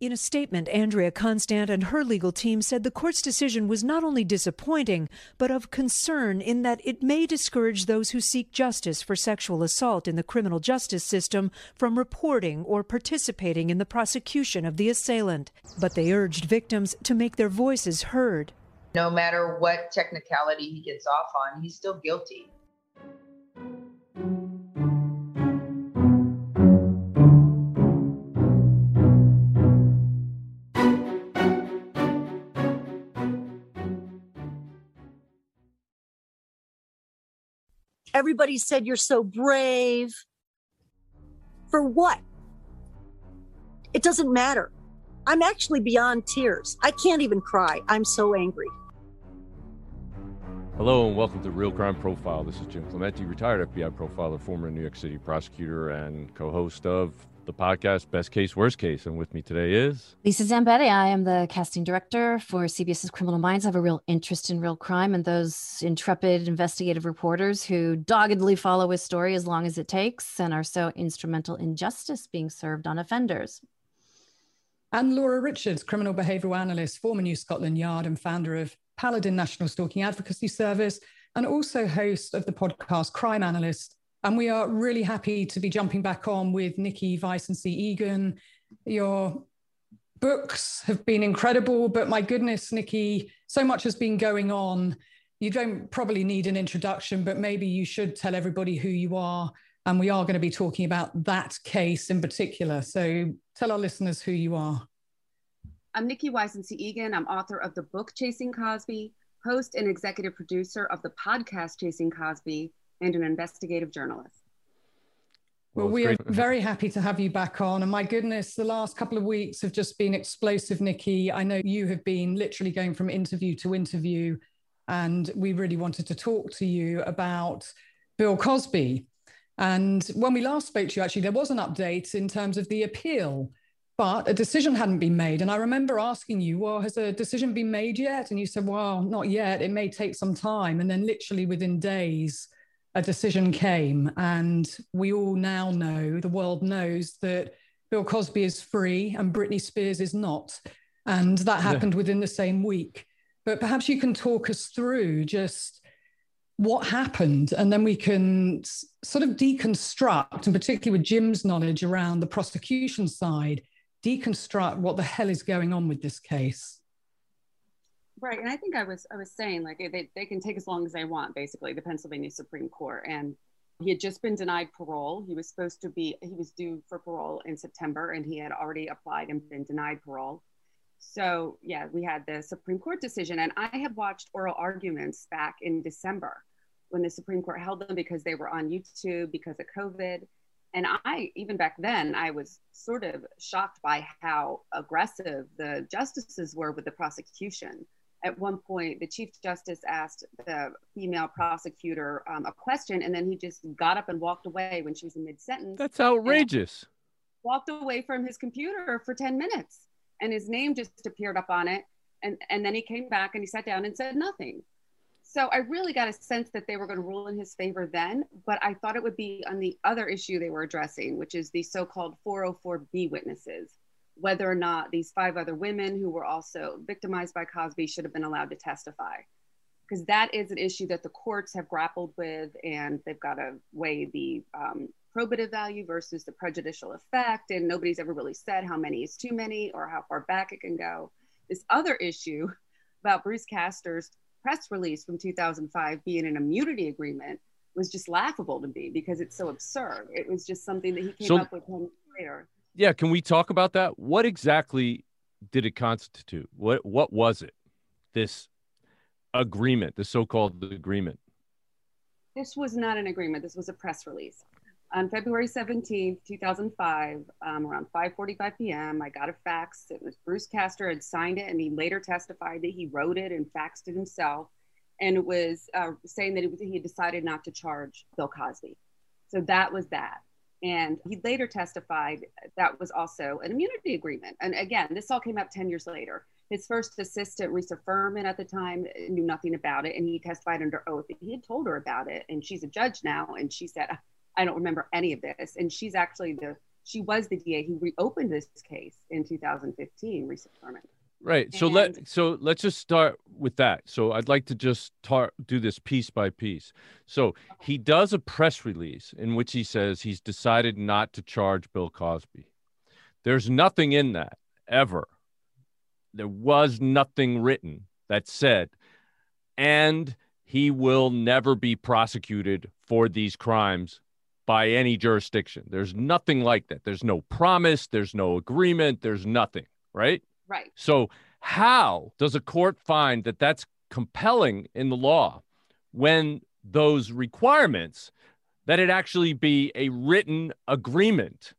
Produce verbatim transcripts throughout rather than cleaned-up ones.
In a statement, Andrea Constant and her legal team said the court's decision was not only disappointing, but of concern in that it may discourage those who seek justice for sexual assault in the criminal justice system from reporting or participating in the prosecution of the assailant. But they urged victims to make their voices heard. No matter what technicality he gets off on, he's still guilty. Everybody said you're so brave. For what? It doesn't matter. I'm actually beyond tears. I can't even cry. I'm so angry. Hello and welcome to Real Crime Profile. This is Jim Clementi, retired F B I profiler, former New York City prosecutor, and co-host of the podcast Best Case, Worst Case. And with me today is Lisa Zambetti. I am the casting director for CBS's Criminal Minds. I have a real interest in real crime and those intrepid investigative reporters who doggedly follow a story as long as it takes and are so instrumental in justice being served on offenders. And Laura Richards, criminal behavioural analyst, former New Scotland Yard and founder of Paladin National Stalking Advocacy Service, and also host of the podcast Crime Analyst. And we are really happy to be jumping back on with Nikki Vicence-Egan. Your books have been incredible, but my goodness, Nikki, so much has been going on. You don't probably need an introduction, but maybe you should tell everybody who you are. And we are going to be talking about that case in particular. So tell our listeners who you are. I'm Nikki Vicence-Egan. I'm author of the book Chasing Cosby, host and executive producer of the podcast Chasing Cosby, and an investigative journalist. Well, well we great. are very happy to have you back on. And my goodness, the last couple of weeks have just been explosive, Nikki. I know you have been literally going from interview to interview, and we really wanted to talk to you about Bill Cosby. And when we last spoke to you, actually, there was an update in terms of the appeal, but a decision hadn't been made. And I remember asking you, well, has a decision been made yet? And you said, well, not yet. It may take some time. And then literally within days, a decision came. And we all now know, the world knows, that Bill Cosby is free and Britney Spears is not. And that happened yeah. within the same week. But perhaps you can talk us through just what happened, and then we can s- sort of deconstruct, and particularly with Jim's knowledge around the prosecution side, deconstruct what the hell is going on with this case. Right, and I think I was I was saying, like, they, they can take as long as they want, basically, the Pennsylvania Supreme Court. And he had just been denied parole. He was supposed to be, he was due for parole in September, and he had already applied and been denied parole. So, yeah, we had the Supreme Court decision, and I had watched oral arguments back in December when the Supreme Court held them because they were on YouTube because of COVID. And I, even back then, I was sort of shocked by how aggressive the justices were with the prosecution. At one point, the Chief Justice asked the female prosecutor um, a question, and then he just got up and walked away when she was in mid-sentence. That's outrageous. Walked away from his computer for ten minutes. And his name just appeared up on it. And, and then he came back and he sat down and said nothing. So I really got a sense that they were going to rule in his favor then, but I thought it would be on the other issue they were addressing, which is the so-called four oh four B witnesses, whether or not these five other women who were also victimized by Cosby should have been allowed to testify. Because that is an issue that the courts have grappled with, and they've got to weigh the um, probative value versus the prejudicial effect. And nobody's ever really said how many is too many or how far back it can go. This other issue about Bruce Castor's press release from two thousand five being an immunity agreement was just laughable to me because it's so absurd. It was just something that he came so, up with later. Yeah, can we talk about that? What exactly did it constitute? What what was it? This agreement, the so-called agreement? This was not an agreement. This was a press release. On February seventeenth, two thousand five, um, around five forty-five p.m., I got a fax. It was Bruce Castor had signed it, and he later testified that he wrote it and faxed it himself. And it was uh, saying that it was, he had decided not to charge Bill Cosby. So that was that. And he later testified that was also an immunity agreement. And again, this all came up ten years later. His first assistant, Risa Furman, at the time knew nothing about it. And he testified under oath that he had told her about it. And she's a judge now. And she said, I don't remember any of this. And she's actually the She was the D A who reopened this case in two thousand fifteen, Risa Furman. Right. So and, let so let's just start with that. So I'd like to just tar- do this piece by piece. So he does a press release in which he says he's decided not to charge Bill Cosby. There's nothing in that ever. There was nothing written that said, and he will never be prosecuted for these crimes by any jurisdiction. There's nothing like that. There's no promise. There's no agreement. There's nothing, right? Right. So how does a court find that that's compelling in the law when those requirements that it actually be a written agreement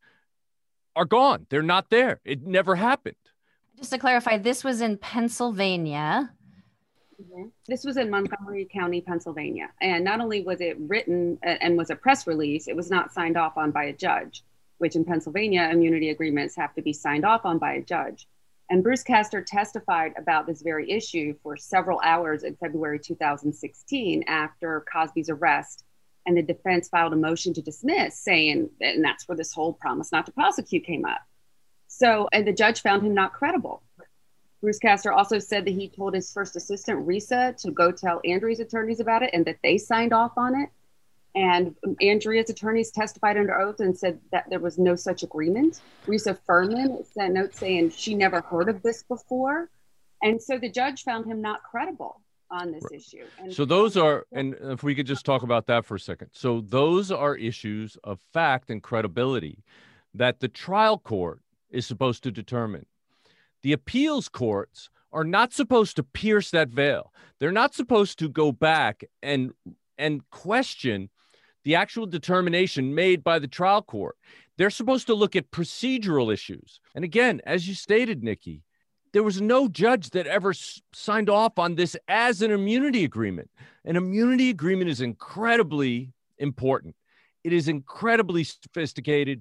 are gone? They're not there. It never happened. Just to clarify, this was in Pennsylvania. Mm-hmm. This was in Montgomery County, Pennsylvania. And not only was it written and was a press release, it was not signed off on by a judge, which in Pennsylvania, immunity agreements have to be signed off on by a judge. And Bruce Castor testified about this very issue for several hours in February two thousand sixteen after Cosby's arrest. And the defense filed a motion to dismiss, saying, and that's where this whole promise not to prosecute came up. So, and the judge found him not credible. Bruce Castor also said that he told his first assistant, Risa, to go tell Andrea's attorneys about it and that they signed off on it. And Andrea's attorneys testified under oath and said that there was no such agreement. Risa Furman sent notes saying she never heard of this before. And so the judge found him not credible on this issue. And so those are, and if we could just talk about that for a second. So those are issues of fact and credibility that the trial court is supposed to determine. The appeals courts are not supposed to pierce that veil. They're not supposed to go back and and question the actual determination made by the trial court. They're supposed to look at procedural issues. And again, as you stated, Nikki, there was no judge that ever s- signed off on this as an immunity agreement. An immunity agreement is incredibly important. It is incredibly sophisticated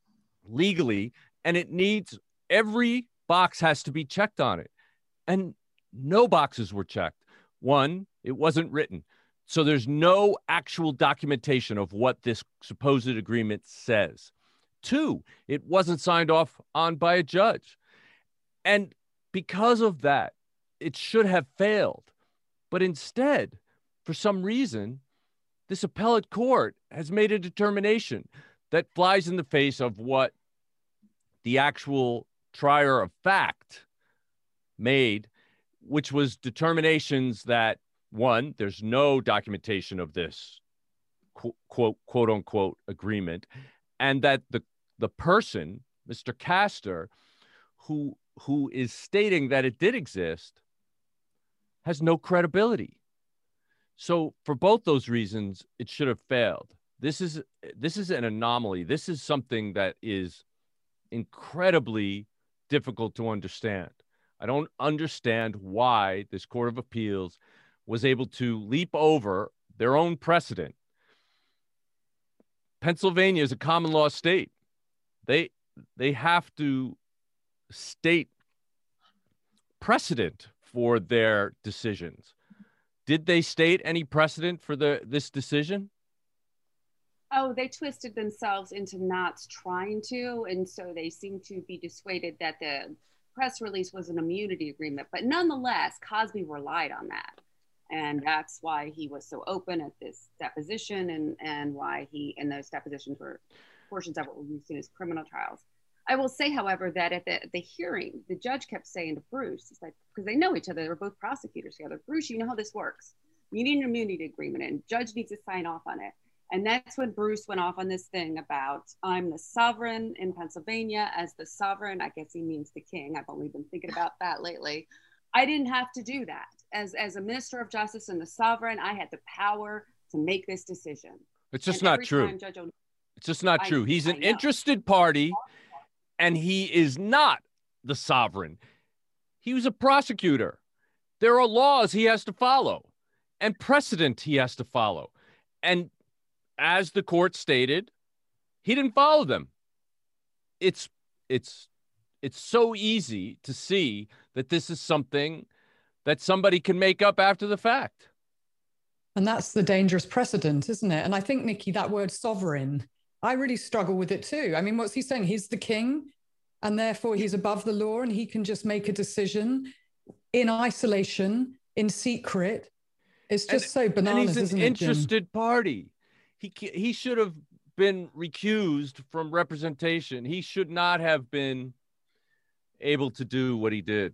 legally, and it needs every box has to be checked on it. And no boxes were checked. One, it wasn't written. So there's no actual documentation of what this supposed agreement says. Two, it wasn't signed off on by a judge. And because of that, it should have failed. But instead, for some reason, this appellate court has made a determination that flies in the face of what the actual trier of fact made, which was determinations that, one, there's no documentation of this quote, quote, quote unquote agreement, and that the the person, Mister Castor, who who is stating that it did exist, has no credibility. So for both those reasons, it should have failed. This is this is an anomaly. This is something that is incredibly difficult to understand. I don't understand why this Court of Appeals was able to leap over their own precedent. Pennsylvania is a common law state. They they have to state precedent for their decisions. Did they state any precedent for the this decision? Oh, they twisted themselves into not trying to, and so they seem to be dissuaded that the press release was an immunity agreement. But nonetheless, Cosby relied on that. And that's why he was so open at this deposition, and, and why he, and those depositions were portions of it were used in his criminal trials. I will say, however, that at the, the hearing, the judge kept saying to Bruce, he's like, because they know each other, they were both prosecutors together, Bruce, you know how this works. You need an immunity agreement, and judge needs to sign off on it. And that's when Bruce went off on this thing about, I'm the sovereign in Pennsylvania. As the sovereign, I guess he means the king. I've only been thinking about that lately. I didn't have to do that. As, as a minister of justice and the sovereign, I had the power to make this decision. It's just And not every true. time Judge O'Neill- It's just not I- true. He's an I know. interested party, and he is not the sovereign. He was a prosecutor. There are laws he has to follow and precedent he has to follow. And as the court stated, he didn't follow them. It's it's it's so easy to see that this is something that somebody can make up after the fact. And that's the dangerous precedent, isn't it? And I think, Nikki, that word sovereign I really struggle with it too. I mean, what's he saying? He's the king, and therefore he's above the law, and he can just make a decision in isolation, in secret. It's just and, so bananas. And he's an interested it, party. He he should have been recused from representation. He should not have been able to do what he did.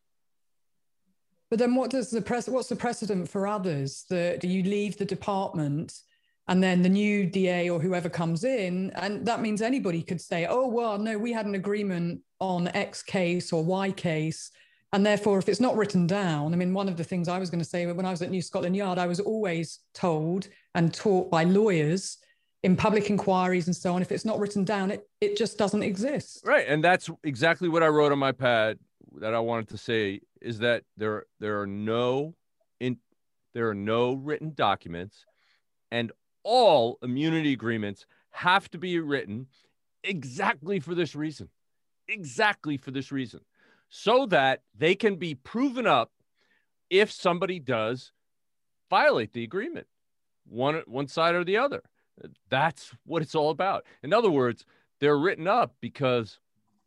But then what does the press, what's the precedent for others that you leave the department and then the new D A or whoever comes in, and that means anybody could say, oh, well, no, we had an agreement on X case or Y case. And therefore, if it's not written down, I mean, one of the things I was going to say, when I was at New Scotland Yard, I was always told and taught by lawyers in public inquiries and so on, if it's not written down, it, it just doesn't exist. Right. And that's exactly what I wrote on my pad that I wanted to say, is that there, there are no in, there are no written documents, and all immunity agreements have to be written exactly for this reason, exactly for this reason, so that they can be proven up if somebody does violate the agreement, one, one side or the other. That's what it's all about. In other words, they're written up because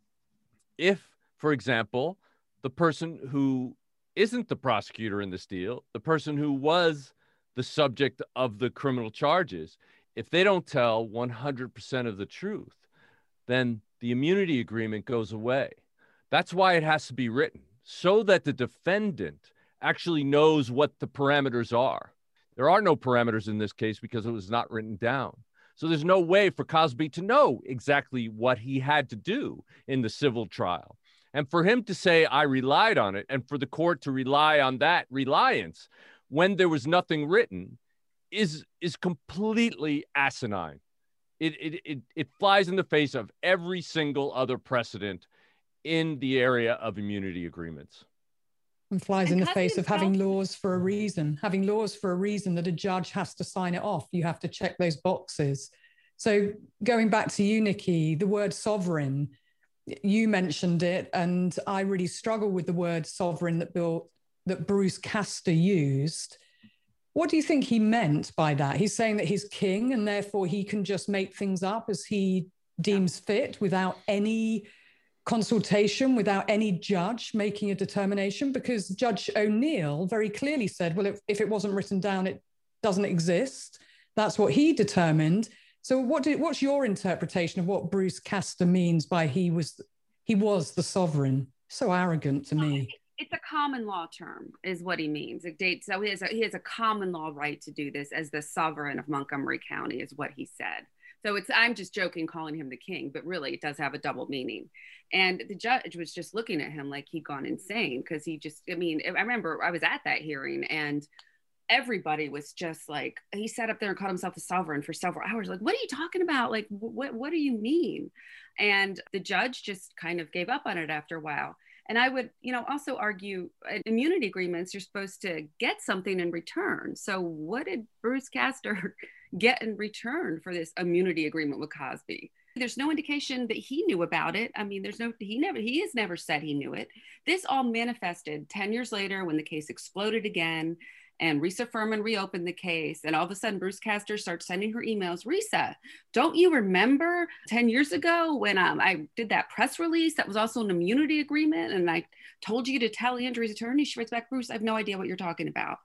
if, for example, the person who isn't the prosecutor in this deal, the person who was the subject of the criminal charges, if they don't tell one hundred percent of the truth, then the immunity agreement goes away. That's why it has to be written, so that the defendant actually knows what the parameters are. There are no parameters in this case because it was not written down. So there's no way for Cosby to know exactly what he had to do in the civil trial. And for him to say, I relied on it, and for the court to rely on that reliance when there was nothing written is, is completely asinine. It, it, it, it flies in the face of every single other precedent in the area of immunity agreements. And flies and in the face himself. Of having laws for a reason, having laws for a reason that a judge has to sign it off. You have to check those boxes. So going back to you, Nikki, the word sovereign, you mentioned it, and I really struggle with the word sovereign that Bill, that Bruce Castor used. What do you think he meant by that? He's saying that he's king and therefore he can just make things up as he deems fit without any consultation, without any judge making a determination, because Judge O'Neill very clearly said, well, if, if it wasn't written down, it doesn't exist. That's what he determined. So what did, what's your interpretation of what Bruce Castor means by he was he was the sovereign? So arrogant to me. It's a common law term is what he means. It dates, so he has, a, he has a common law right to do this as the sovereign of Montgomery County is what he said. So it's, I'm just joking calling him the king, but really it does have a double meaning. And the judge was just looking at him like he'd gone insane because he just, I mean, I remember I was at that hearing and everybody was just like, he sat up there and called himself the sovereign for several hours. Like, what are you talking about? Like, what, what do you mean? And the judge just kind of gave up on it after a while. And I would, you know, also argue in immunity agreements, you're supposed to get something in return. So what did Bruce Castor get in return for this immunity agreement with Cosby? There's no indication that he knew about it. I mean, there's no, he never, he has never said he knew it. This all manifested ten years later when the case exploded again and Risa Furman reopened the case. And all of a sudden, Bruce Castor starts sending her emails. Risa, don't you remember ten years ago when um, I did that press release that was also an immunity agreement? And I told you to tell Andrew's attorney. She writes back, Bruce, I have no idea what you're talking about.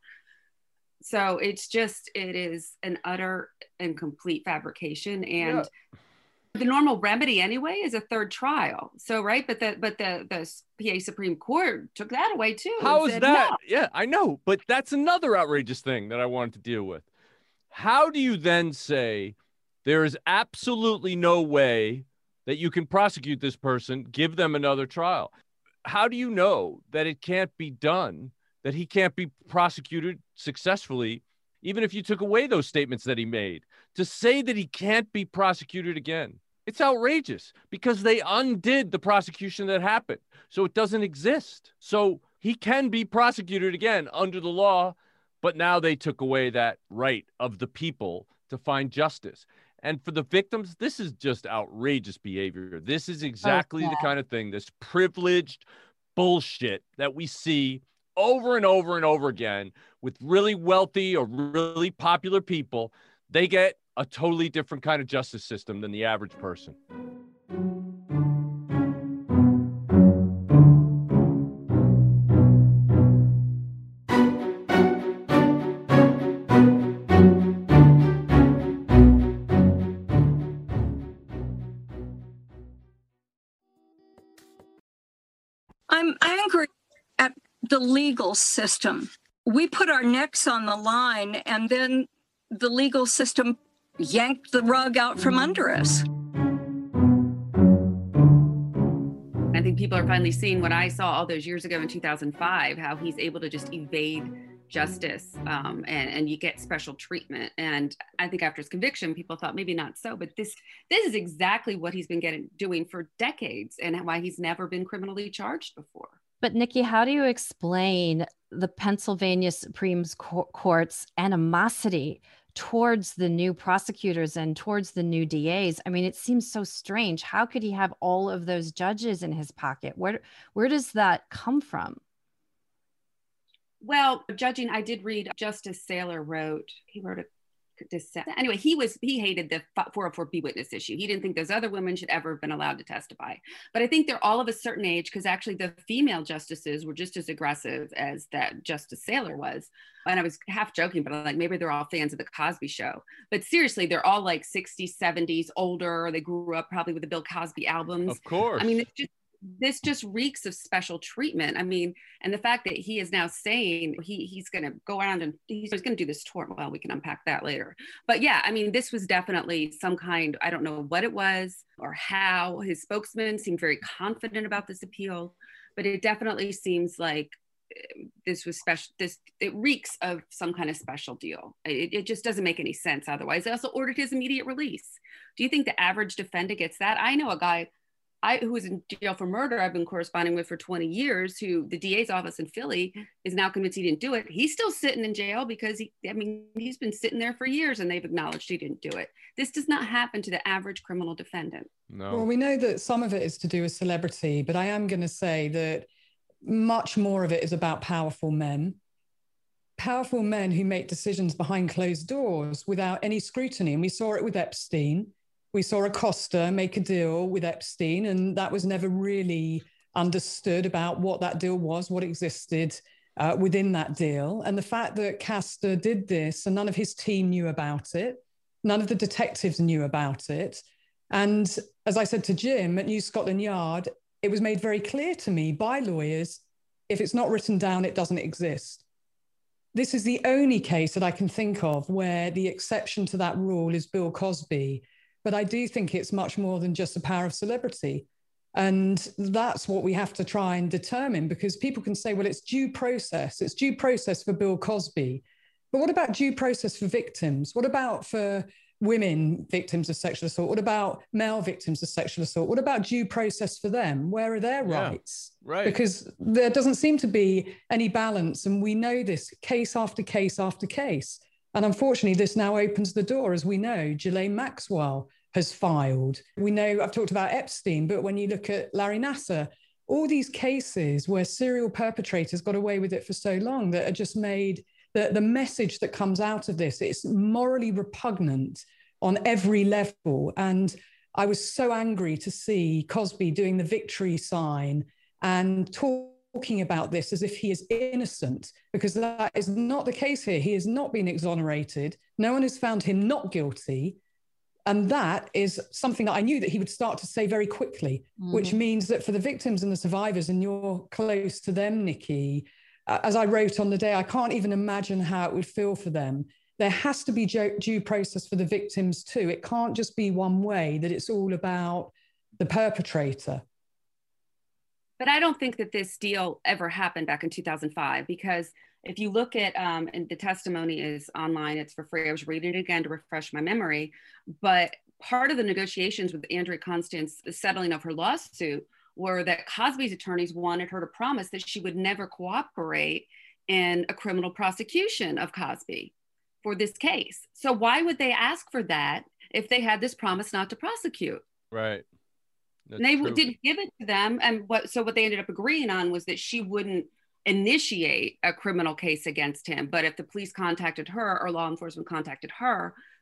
So it's just, it is an utter and complete fabrication. And yeah. The normal remedy anyway is a third trial. So, right. But the, but the, the P A Supreme Court took that away too. How is said, that? No. Yeah, I know. But that's another outrageous thing that I wanted to deal with. How do you then say there is absolutely no way that you can prosecute this person, give them another trial? How do you know that it can't be done, that he can't be prosecuted successfully, even if you took away those statements that he made? To say that he can't be prosecuted again, it's outrageous because they undid the prosecution that happened. So it doesn't exist. So he can be prosecuted again under the law, but now they took away that right of the people to find justice. And for the victims, this is just outrageous behavior. This is exactly okay. the kind of thing, this privileged bullshit that we see over and over and over again with really wealthy or really popular people. They get a totally different kind of justice system than the average person. I'm angry at the legal system. We put our necks on the line, and then the legal system yanked the rug out from under us. I think people are finally seeing what I saw all those years ago in two thousand five, how he's able to just evade justice um, and, and you get special treatment. And I think after his conviction, people thought maybe not so, but this this is exactly what he's been getting doing for decades and why he's never been criminally charged before. But Nikki, how do you explain the Pennsylvania Supreme Court's animosity towards the new prosecutors and towards the new D As? I mean, it seems so strange. How could he have all of those judges in his pocket? Where, where does that come from? Well, judging, I did read Justice Saylor wrote, he wrote a dissent. Anyway, he was, he hated the four oh four B witness issue. He didn't think those other women should ever have been allowed to testify. But I think they're all of a certain age, because actually the female justices were just as aggressive as that Justice Saylor was. And I was half joking, but I'm like, maybe they're all fans of the Cosby Show. But seriously, they're all like sixties, seventies, older. They grew up probably with the Bill Cosby albums. Of course. I mean, it's just, this just reeks of special treatment. I mean, and the fact that he is now saying he he's going to go around and he's going to do this tour. Well, we can unpack that later. But yeah, I mean, this was definitely some kind, I don't know what it was or how. His spokesman seemed very confident about this appeal, but it definitely seems like this was special. This, it reeks of some kind of special deal. It, it just doesn't make any sense otherwise. They also ordered his immediate release. Do you think the average defendant gets that? I know a guy I, who was in jail for murder I've been corresponding with for twenty years, who the D A's office in Philly is now convinced he didn't do it. He's still sitting in jail because he, I mean, he's been sitting there for years and they've acknowledged he didn't do it. This does not happen to the average criminal defendant. No. Well, we know that some of it is to do with celebrity, but I am going to say that much more of it is about powerful men. Powerful men who make decisions behind closed doors without any scrutiny. And we saw it with Epstein. We saw Acosta make a deal with Epstein, and that was never really understood about what that deal was, what existed uh, within that deal. And the fact that Castor did this and none of his team knew about it, none of the detectives knew about it. And as I said to Jim at New Scotland Yard, it was made very clear to me by lawyers, if it's not written down, it doesn't exist. This is the only case that I can think of where the exception to that rule is Bill Cosby. But I do think it's much more than just the power of celebrity. And that's what we have to try and determine, because people can say, well, it's due process. It's due process for Bill Cosby. But what about due process for victims? What about for women victims of sexual assault? What about male victims of sexual assault? What about due process for them? Where are their yeah, rights? Right. Because there doesn't seem to be any balance. And we know this case after case after case. And unfortunately, this now opens the door. As we know, Ghislaine Maxwell has filed. We know, I've talked about Epstein, but when you look at Larry Nassar, all these cases where serial perpetrators got away with it for so long that are just made, the, the message that comes out of this, it's morally repugnant on every level. And I was so angry to see Cosby doing the victory sign and talk talking about this as if he is innocent, because that is not the case here. He has not been exonerated. No one has found him not guilty. And that is something that I knew that he would start to say very quickly, mm. which means that for the victims and the survivors, and you're close to them, Nikki, uh, as I wrote on the day, I can't even imagine how it would feel for them. There has to be due process for the victims too. It can't just be one way, that it's all about the perpetrator. But I don't think that this deal ever happened back in two thousand five, because if you look at, um, and the testimony is online, it's for free. I was reading it again to refresh my memory. But part of the negotiations with Andrea Constance, the settling of her lawsuit, were that Cosby's attorneys wanted her to promise that she would never cooperate in a criminal prosecution of Cosby for this case. So why would they ask for that if they had this promise not to prosecute? Right. That's and they true. didn't give it to them. And what, so what they ended up agreeing on was that she wouldn't initiate a criminal case against him. But if the police contacted her or law enforcement contacted her,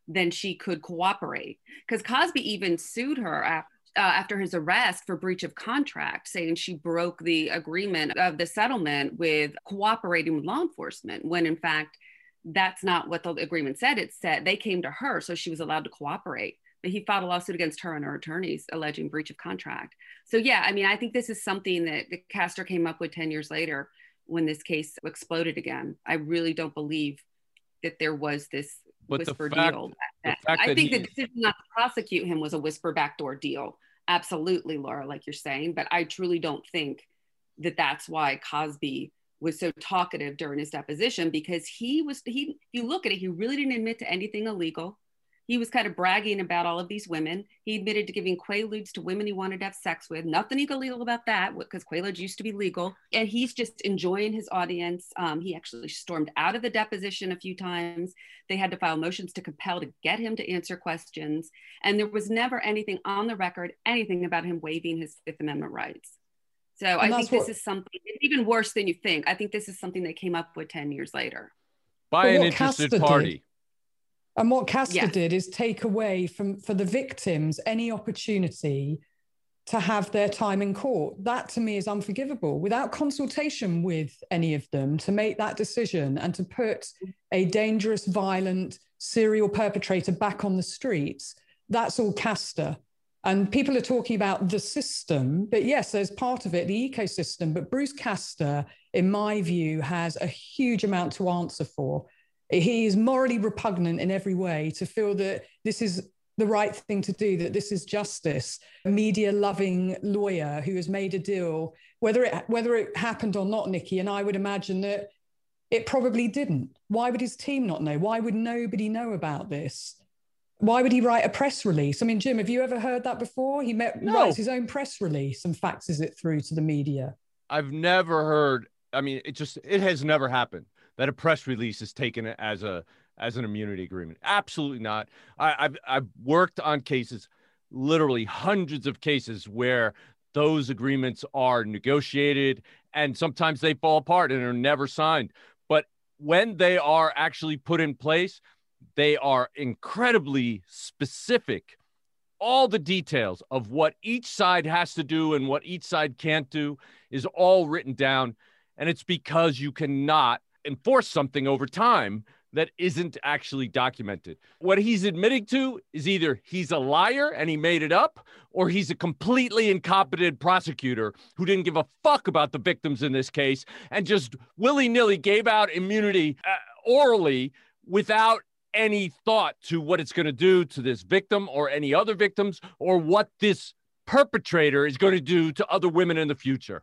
then she could cooperate. Because Cosby even sued her after, uh, after his arrest for breach of contract, saying she broke the agreement of the settlement with cooperating with law enforcement, when in fact, that's not what the agreement said. It said they came to her, so she was allowed to cooperate. But he filed a lawsuit against her and her attorneys alleging breach of contract. So yeah, I mean, I think this is something that Castor came up with ten years later when this case exploded again. I really don't believe that there was this but whisper fact, deal. I think he... the decision not to prosecute him was a whisper backdoor deal. Absolutely, Laura, like you're saying. But I truly don't think that that's why Cosby was so talkative during his deposition, because he was, he, if you look at it, he really didn't admit to anything illegal. He was kind of bragging about all of these women. He admitted to giving quaaludes to women he wanted to have sex with. Nothing illegal about that, because quaaludes used to be legal. And he's just enjoying his audience. Um, he actually stormed out of the deposition a few times. They had to file motions to compel to get him to answer questions. And there was never anything on the record, anything about him waiving his Fifth Amendment rights. So and I think this what, is something, it's even worse than you think. I think this is something they came up with ten years later. By an interested party. Did. And what Castor yeah. did is take away from for the victims any opportunity to have their time in court. That to me is unforgivable. Without consultation with any of them, to make that decision and to put a dangerous, violent serial perpetrator back on the streets, that's all Castor. And people are talking about the system, but yes, there's part of it, the ecosystem. But Bruce Castor, in my view, has a huge amount to answer for. He is morally repugnant in every way to feel that this is the right thing to do, that this is justice. A media-loving lawyer who has made a deal, whether it whether it happened or not, Nikki, and I would imagine that it probably didn't. Why would his team not know? Why would nobody know about this? Why would he write a press release? I mean, Jim, have you ever heard that before? He met, no. writes his own press release and faxes it through to the media. I've never heard, I mean, it just, it has never happened that a press release is taken as a as an immunity agreement. Absolutely not. I, I've I've worked on cases, literally hundreds of cases, where those agreements are negotiated and sometimes they fall apart and are never signed. But when they are actually put in place, they are incredibly specific. All the details of what each side has to do and what each side can't do is all written down. And it's because you cannot enforce something over time that isn't actually documented. What he's admitting to is either he's a liar and he made it up, or he's a completely incompetent prosecutor who didn't give a fuck about the victims in this case and just willy-nilly gave out immunity uh, orally without any thought to what it's going to do to this victim or any other victims, or what this perpetrator is going to do to other women in the future.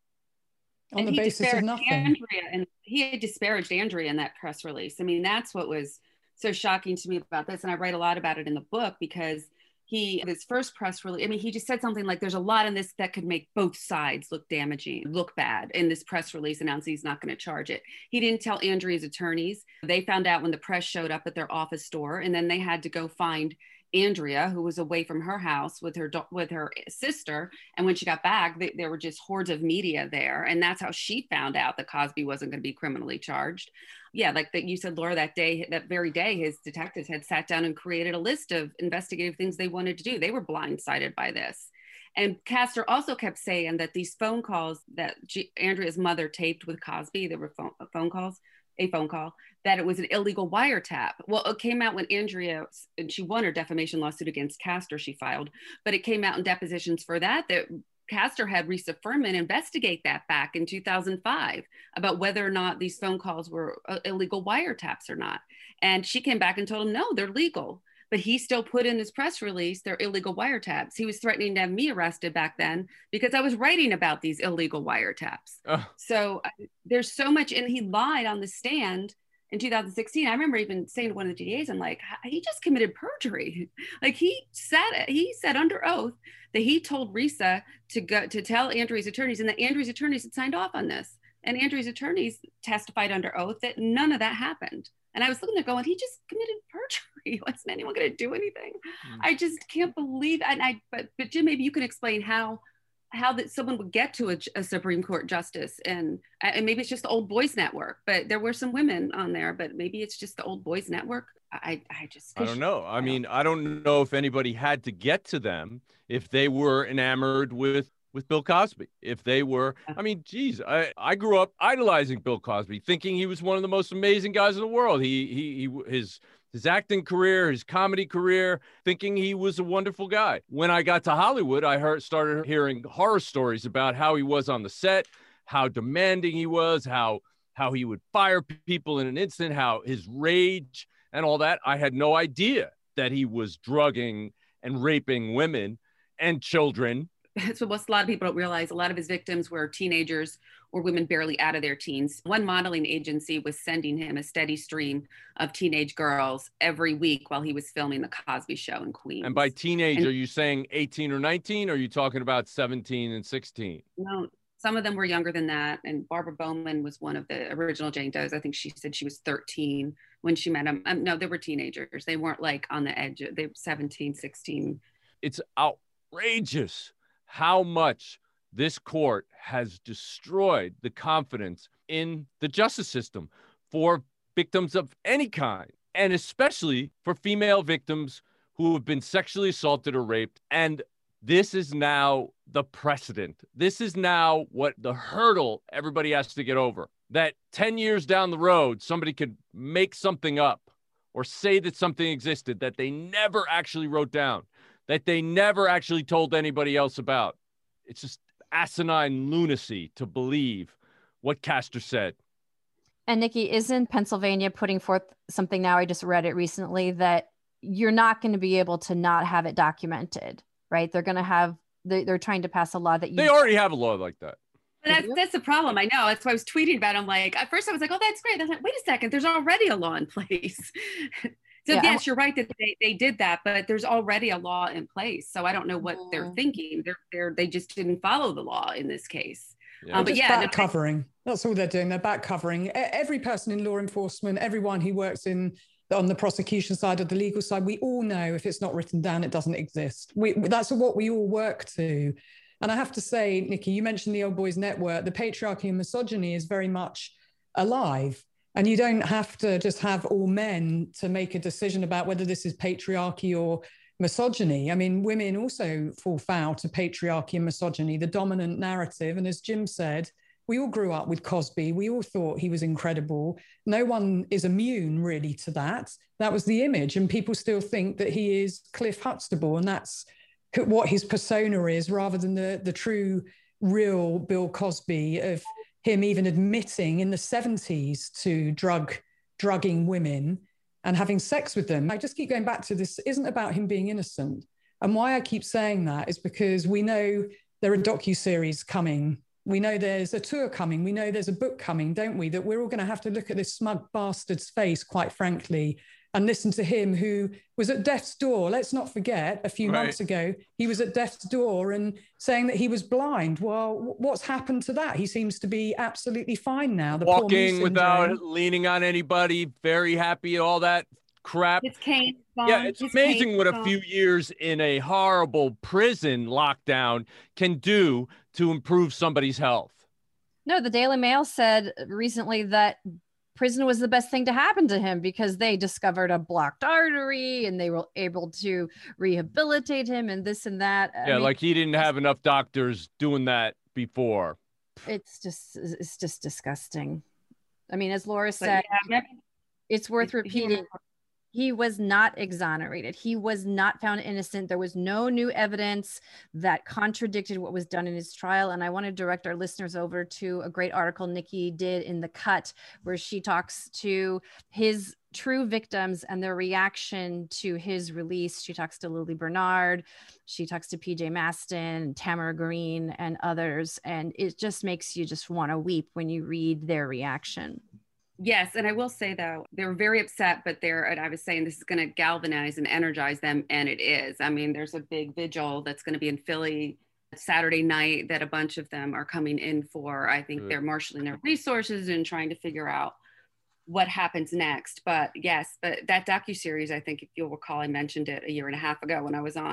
On the basis of nothing. Andrea, and he had disparaged Andrea in that press release. I mean, that's what was so shocking to me about this. And I write a lot about it in the book, because he, his first press release, I mean, he just said something like, there's a lot in this that could make both sides look damaging, look bad. In this press release announcing he's not going to charge it. He didn't tell Andrea's attorneys. They found out when the press showed up at their office door, and then they had to go find Andrea, who was away from her house with her with her sister. And when she got back, they, there were just hordes of media there. And that's how she found out that Cosby wasn't going to be criminally charged. Yeah, like that you said, Laura, that day, that very day, his detectives had sat down and created a list of investigative things they wanted to do. They were blindsided by this. And Castor also kept saying that these phone calls that G- Andrea's mother taped with Cosby, there were phone, phone calls, a phone call, that it was an illegal wiretap. Well, it came out when Andrea, and she won her defamation lawsuit against Castor, she filed, but it came out in depositions for that, that Castor had Risa Furman investigate that back in two thousand five about whether or not these phone calls were uh, illegal wiretaps or not. And she came back and told him, no, they're legal. But he still put in his press release, they're illegal wiretaps. He was threatening to have me arrested back then because I was writing about these illegal wiretaps. Uh. So uh, there's so much, and he lied on the stand in two thousand sixteen. I remember even saying to one of the D As, I'm like, he just committed perjury. Like he said, he said under oath that he told Risa to go to tell Andrea's attorneys, and that Andrea's attorneys had signed off on this. And Andrea's attorneys testified under oath that none of that happened. And I was looking there going, he just committed perjury. Wasn't anyone going to do anything? Mm. I just can't believe. And I, but, but Jim, maybe you can explain how how that someone would get to a, a Supreme Court justice, and and maybe it's just the old boys network, but there were some women on there, but maybe it's just the old boys network. I I just I don't know. I, I mean, don't. I don't know if anybody had to get to them if they were enamored with with Bill Cosby. If they were, I mean, geez, I I grew up idolizing Bill Cosby, thinking he was one of the most amazing guys in the world. He he he his. His acting career, his comedy career, thinking he was a wonderful guy. When I got to Hollywood, I heard, started hearing horror stories about how he was on the set, how demanding he was, how how he would fire people in an instant, how his rage and all that. I had no idea that he was drugging and raping women and children. That's what a lot of people don't realize. A lot of his victims were teenagers or women barely out of their teens. One modeling agency was sending him a steady stream of teenage girls every week while he was filming The Cosby Show in Queens. And by teenage, and, are you saying eighteen or nineteen? Or are you talking about seventeen and sixteen? No, some of them were younger than that. And Barbara Bowman was one of the original Jane Does. I think she said she was thirteen when she met him. Um, no, they were teenagers. They weren't like on the edge. They were seventeen, sixteen. It's outrageous how much this court has destroyed the confidence in the justice system for victims of any kind, and especially for female victims who have been sexually assaulted or raped. And this is now the precedent. This is now what the hurdle everybody has to get over. That ten years down the road, somebody could make something up or say that something existed that they never actually wrote down, that they never actually told anybody else about. It's just asinine lunacy to believe what Castor said. And Nikki, isn't Pennsylvania putting forth something now? I just read it recently that you're not going to be able to not have it documented, right? They're going to have, they, they're trying to pass a law that you- They already have a law like that. But that's, that's the problem. I know. That's why I was tweeting about it. I'm like, at first I was like, oh, that's great. Then I was like, wait a second, there's already a law in place. So yeah. Yes, you're right that they, they did that, but there's already a law in place. So I don't know what mm. they're thinking. They're, they're, they just didn't follow the law in this case. Yeah. Um, but yeah, back covering. That's all they're doing. They're back covering. Every person in law enforcement, everyone who works in on the prosecution side or the legal side, we all know if it's not written down, it doesn't exist. We, that's what we all work to. And I have to say, Nikki, you mentioned the Old Boys Network. The patriarchy and misogyny is very much alive. And you don't have to just have all men to make a decision about whether this is patriarchy or misogyny. I mean, women also fall foul to patriarchy and misogyny, the dominant narrative. And as Jim said, we all grew up with Cosby. We all thought he was incredible. No one is immune really to that. That was the image. And people still think that he is Cliff Huxtable. And that's what his persona is, rather than the, the true, real Bill Cosby of him even admitting in the seventies to drug drugging women and having sex with them. I just keep going back to this isn't about him being innocent. And why I keep saying that is because we know there are docuseries coming. We know there's a tour coming. We know there's a book coming, don't we? That we're all going to have to look at this smug bastard's face, quite frankly, and listen to him who was at death's door. Let's not forget, a few right. months ago, he was at death's door and saying that he was blind. Well, what's happened to that? He seems to be absolutely fine now. The Walking without leaning on anybody, very happy, all that crap. His cane. Yeah, it's His amazing what a few years in a horrible prison lockdown can do to improve somebody's health. No, the Daily Mail said recently that prison was the best thing to happen to him because they discovered a blocked artery and they were able to rehabilitate him and this and that. I yeah, mean, like he didn't have enough doctors doing that before. It's just, it's just disgusting. I mean, as Laura said, yeah, it's worth repeating. He was not exonerated. He was not found innocent. There was no new evidence that contradicted what was done in his trial. And I want to direct our listeners over to a great article Nikki did in The Cut, where she talks to his true victims and their reaction to his release. She talks to Lily Bernard. She talks to P J Maston, Tamara Green, and others. And it just makes you just want to weep when you read their reaction. Yes, and I will say though, they were very upset, but they're, and I was saying this is going to galvanize and energize them, and it is. I mean, there's a big vigil that's going to be in Philly Saturday night that a bunch of them are coming in for. I think they're marshaling their resources and trying to figure out what happens next. But yes, but that docuseries, I think if you'll recall, I mentioned it a year and a half ago when I was on. I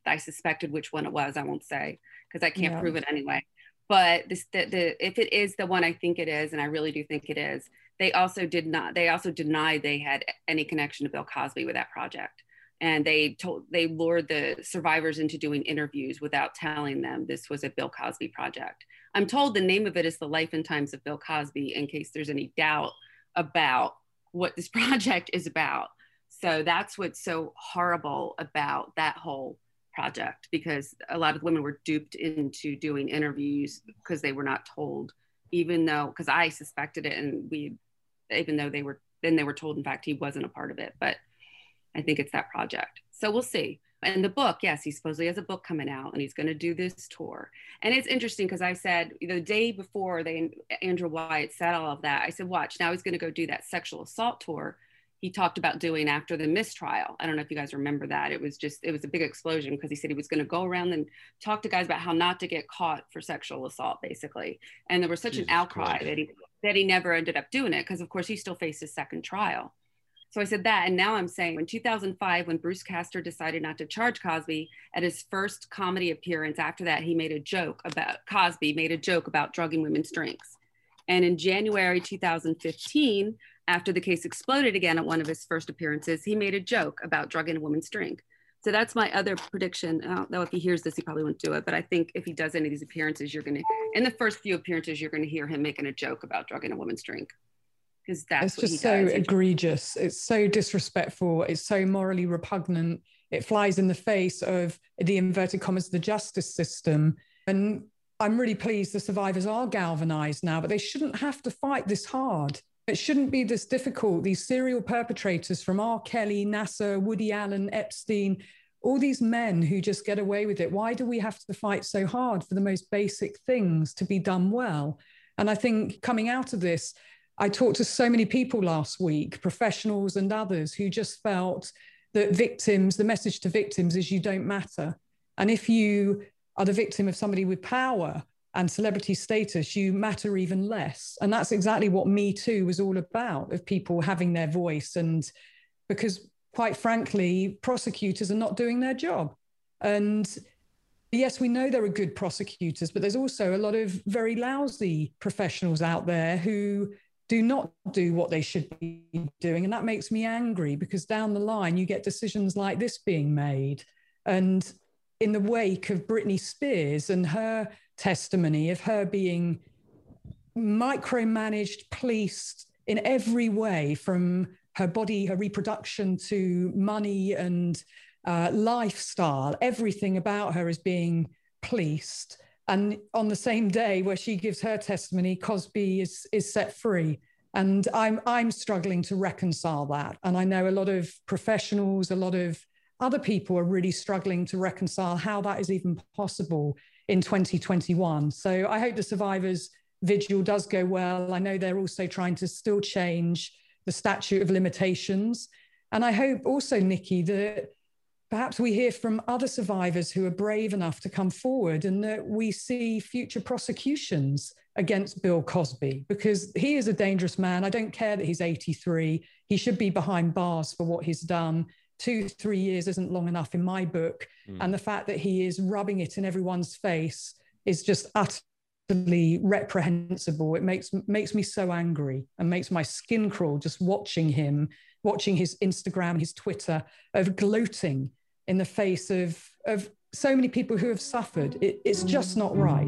I suspected which one it was. I won't say because I can't Yeah. prove it anyway. But this, the, the, if it is the one I think it is, and I really do think it is, they also did not, they also denied they had any connection to Bill Cosby with that project. And they told, they lured the survivors into doing interviews without telling them this was a Bill Cosby project. I'm told the name of it is The Life and Times of Bill Cosby, in case there's any doubt about what this project is about. So that's what's so horrible about that whole project, because a lot of women were duped into doing interviews because they were not told, even though, because I suspected it, and we, even though they were, then they were told, in fact, he wasn't a part of it. But I think it's that project. So we'll see. And the book, yes, he supposedly has a book coming out, and he's going to do this tour. And it's interesting because I said the day before they, Andrew Wyatt said all of that, I said, watch, now he's going to go do that sexual assault tour he talked about doing after the mistrial. I don't know if you guys remember that. It was just, it was a big explosion because he said he was going to go around and talk to guys about how not to get caught for sexual assault, basically. And there was such Jesus an outcry Christ. that he that he never ended up doing it because, of course, he still faced his second trial. So I said that, and now I'm saying in two thousand five, when Bruce Castor decided not to charge Cosby, at his first comedy appearance after that, he made a joke about, Cosby made a joke about drugging women's drinks. And in January two thousand fifteen, after the case exploded again at one of his first appearances, he made a joke about drugging a woman's drink. So that's my other prediction. I don't know if he hears this, he probably won't do it, but I think if he does any of these appearances, you're gonna, in the first few appearances, you're gonna hear him making a joke about drugging a woman's drink. Because that's it's what just he so does. egregious. It's so disrespectful. It's so morally repugnant. It flies in the face of the inverted commas, the justice system. And I'm really pleased the survivors are galvanized now, but they shouldn't have to fight this hard. It shouldn't be this difficult. These serial perpetrators from R. Kelly, Nassar, Woody Allen, Epstein, all these men who just get away with it. Why do we have to fight so hard for the most basic things to be done well? And I think coming out of this, I talked to so many people last week, professionals and others, who just felt that victims, the message to victims is you don't matter. And if you are the victim of somebody with power and celebrity status, you matter even less. And that's exactly what Me Too was all about, of people having their voice. And because quite frankly, prosecutors are not doing their job. And yes, we know there are good prosecutors, but there's also a lot of very lousy professionals out there who do not do what they should be doing. And that makes me angry, because down the line, you get decisions like this being made. And in the wake of Britney Spears and her testimony of her being micromanaged, policed in every way, from her body, her reproduction, to money and uh, lifestyle, everything about her is being policed. And on the same day where she gives her testimony, Cosby is, is set free. And I'm, I'm struggling to reconcile that. And I know a lot of professionals, a lot of other people are really struggling to reconcile how that is even possible in twenty twenty-one. So I hope the survivors' vigil does go well. I know they're also trying to still change the statute of limitations. And I hope also, Nikki, that perhaps we hear from other survivors who are brave enough to come forward, and that we see future prosecutions against Bill Cosby, because he is a dangerous man. I don't care that he's eighty-three. He should be behind bars for what he's done. Two, three years isn't long enough in my book. Mm. And the fact that he is rubbing it in everyone's face is just utterly reprehensible. It makes, makes me so angry and makes my skin crawl just watching him, watching his Instagram, his Twitter, of gloating in the face of, of so many people who have suffered. It, it's just not right.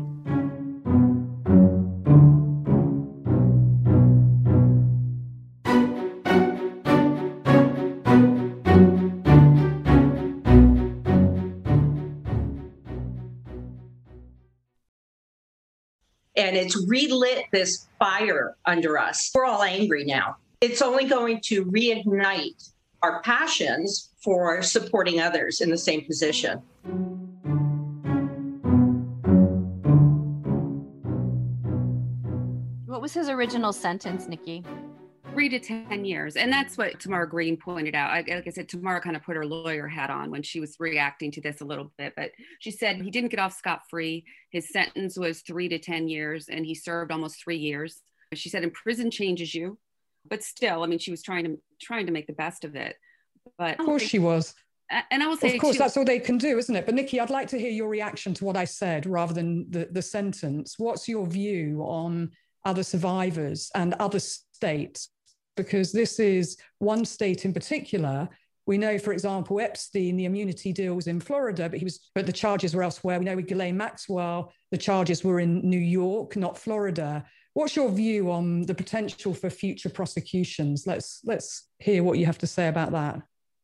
And it's relit this fire under us. We're all angry now. It's only going to reignite our passions for supporting others in the same position. What was his original sentence, Nikki? Three to ten years. And that's what Tamara Green pointed out. I, like I said, Tamara kind of put her lawyer hat on when she was reacting to this a little bit, but she said he didn't get off scot-free. His sentence was three to ten years, and he served almost three years. She said, in prison changes you, but still, I mean, she was trying to trying to make the best of it. But of course she was. And I will say, of course, too, that's all they can do, isn't it? But Nikki, I'd like to hear your reaction to what I said rather than the, the sentence. What's your view on other survivors and other states? Because this is one state in particular. We know, for example, Epstein, the immunity deal was in Florida, but he was, but the charges were elsewhere. We know with Ghislaine Maxwell, the charges were in New York, not Florida. What's your view on the potential for future prosecutions? Let's let's hear what you have to say about that.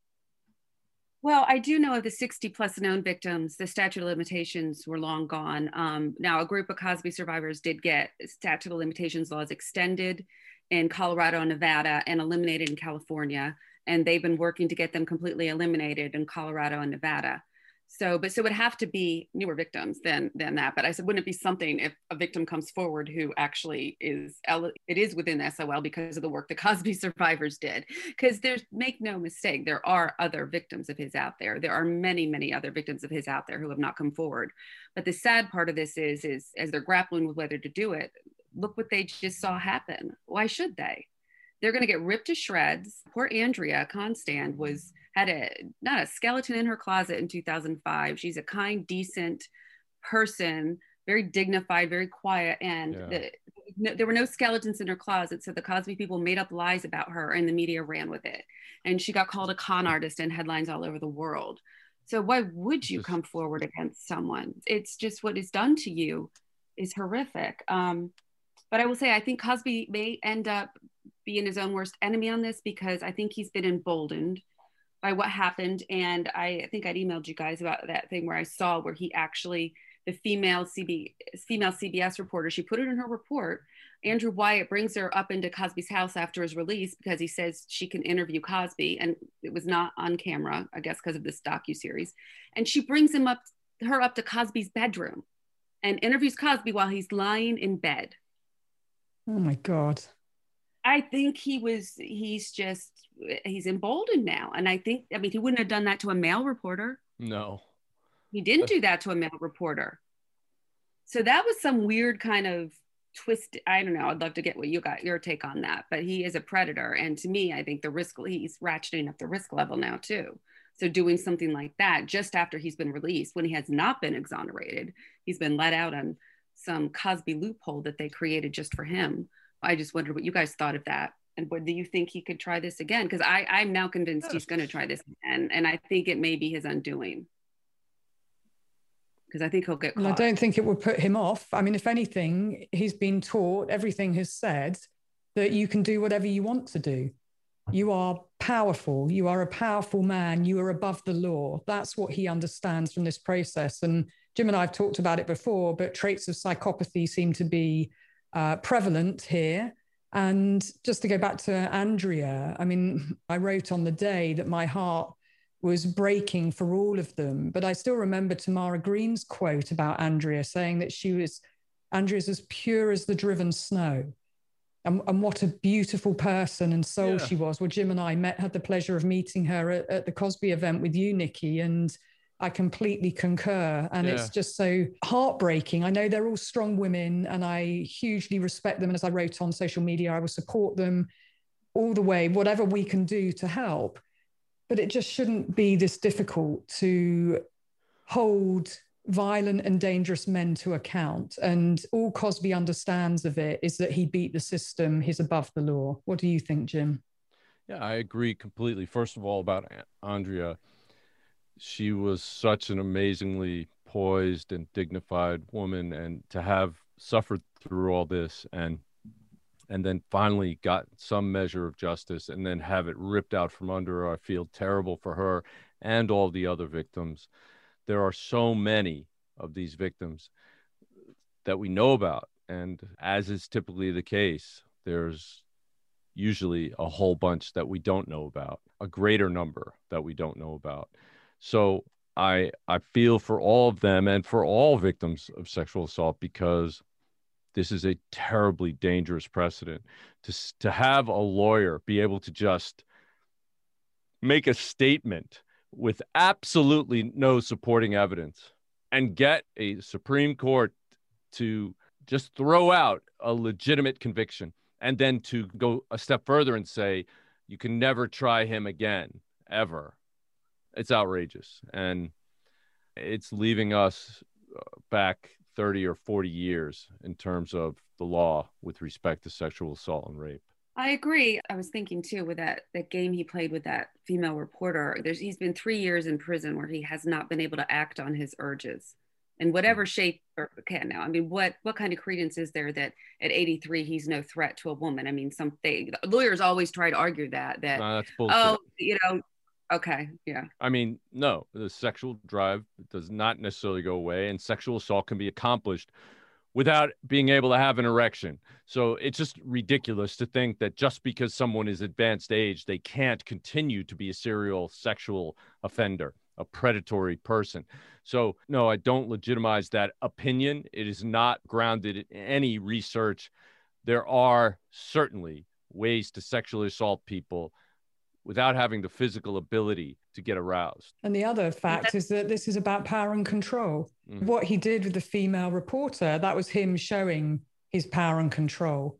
Well, I do know of the sixty plus known victims, the statute of limitations were long gone. Um, now, a group of Cosby survivors did get statute of limitations laws extended in Colorado and Nevada and eliminated in California. And they've been working to get them completely eliminated in Colorado and Nevada. So, but so it would have to be newer victims than than that. But I said, wouldn't it be something if a victim comes forward who actually is, it is within S O L because of the work the Cosby survivors did? Because there's, make no mistake, there are other victims of his out there. There are many, many other victims of his out there who have not come forward. But the sad part of this is, is as they're grappling with whether to do it, look what they just saw happen. Why should they? They're going to get ripped to shreds. Poor Andrea Constand was had a not a skeleton in her closet in two thousand five. She's a kind, decent person, very dignified, very quiet, and yeah. the, no, there were no skeletons in her closet. So the Cosby people made up lies about her, and the media ran with it. And she got called a con artist in headlines all over the world. So why would you come forward against someone? It's just what is done to you is horrific. Um, but I will say, I think Cosby may end up being his own worst enemy on this because I think he's been emboldened by what happened. And I think I'd emailed you guys about that thing where I saw where he actually, the female C B, female C B S reporter, she put it in her report. Andrew Wyatt brings her up into Cosby's house after his release because he says she can interview Cosby, and it was not on camera, I guess, because of this docuseries. And she brings him up, her up to Cosby's bedroom and interviews Cosby while he's lying in bed. Oh my God. I think he was, he's just, he's emboldened now. And I think, I mean, he wouldn't have done that to a male reporter. No. He didn't do that to a male reporter. So that was some weird kind of twist. I don't know. I'd love to get what you got, your take on that. But he is a predator. And to me, I think the risk, he's ratcheting up the risk level now too. So doing something like that just after he's been released, when he has not been exonerated, he's been let out on some Cosby loophole that they created just for him. I just wondered what you guys thought of that. And what, do you think he could try this again? Because I'm now convinced yes. he's going to try this again. And I think it may be his undoing. Because I think he'll get caught. Well, I don't think it would put him off. I mean, if anything, he's been taught, everything has said, that you can do whatever you want to do. You are powerful. You are a powerful man. You are above the law. That's what he understands from this process. And Jim and I have talked about it before, but traits of psychopathy seem to be uh, prevalent here. And just to go back to Andrea, I mean, I wrote on the day that my heart was breaking for all of them. But I still remember Tamara Green's quote about Andrea saying that she was, Andrea's as pure as the driven snow. And, and what a beautiful person and soul yeah. she was. Well, Jim and I met, had the pleasure of meeting her at, at the Cosby event with you, Nikki, and I completely concur. And yeah. it's just so heartbreaking. I know they're all strong women and I hugely respect them. And as I wrote on social media, I will support them all the way, whatever we can do to help. But it just shouldn't be this difficult to hold violent and dangerous men to account. And all Cosby understands of it is that he beat the system. He's above the law. What do you think, Jim? Yeah, I agree completely. First of all, about Andrea, she was such an amazingly poised and dignified woman, and to have suffered through all this and and then finally got some measure of justice and then have it ripped out from under her, I feel terrible for her and all the other victims. There are so many of these victims that we know about. And as is typically the case, there's usually a whole bunch that we don't know about, a greater number that we don't know about. So I I feel for all of them and for all victims of sexual assault, because this is a terribly dangerous precedent. To, to have a lawyer be able to just make a statement with absolutely no supporting evidence and get a Supreme Court to just throw out a legitimate conviction, and then to go a step further and say, you can never try him again, ever. It's outrageous. And it's leaving us back thirty or forty years in terms of the law with respect to sexual assault and rape. I agree. I was thinking too with that that game he played with that female reporter. There's he's been three years in prison where he has not been able to act on his urges in whatever shape or can now. I mean, what what kind of credence is there that at eighty-three he's no threat to a woman? I mean, some they, lawyers always try to argue that that No, that's bullshit. oh, you know, okay, yeah. I mean, no, the sexual drive does not necessarily go away, and sexual assault can be accomplished without being able to have an erection. So it's just ridiculous to think that just because someone is advanced age, they can't continue to be a serial sexual offender, a predatory person. So no, I don't legitimize that opinion. It is not grounded in any research. There are certainly ways to sexually assault people without having the physical ability to get aroused. And the other fact is that this is about power and control. Mm. What he did with the female reporter, that was him showing his power and control.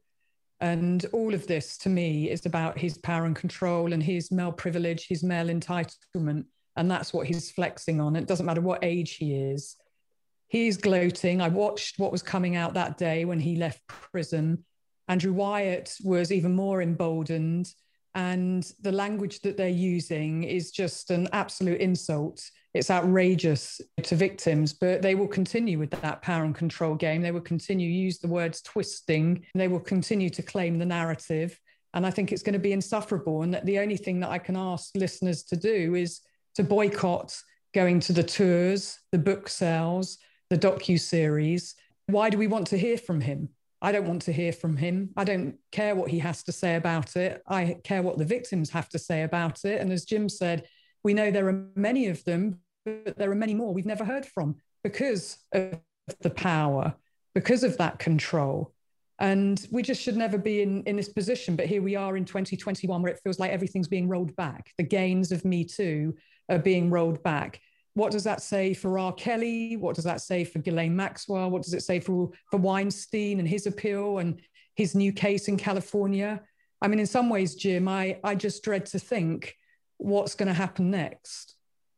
And all of this, to me, is about his power and control and his male privilege, his male entitlement. And that's what he's flexing on. It doesn't matter what age he is. He's gloating. I watched what was coming out that day when he left prison. Andrew Wyatt was even more emboldened. And the language that they're using is just an absolute insult. It's outrageous to victims, but they will continue with that power and control game. They will continue to use the words twisting. They will continue to claim the narrative. And I think it's going to be insufferable. And that the only thing that I can ask listeners to do is to boycott going to the tours, the book sales, the docuseries. Why do we want to hear from him? I don't want to hear from him. I don't care what he has to say about it. I care what the victims have to say about it. And as Jim said, we know there are many of them, but there are many more we've never heard from because of the power, because of that control. And we just should never be in, in this position. But here we are in twenty twenty-one, where it feels like everything's being rolled back. The gains of Me Too are being rolled back. What does that say for R. Kelly? What does that say for Ghislaine Maxwell? What does it say for, for Weinstein and his appeal and his new case in California? I mean, in some ways, Jim, I, I just dread to think what's going to happen next.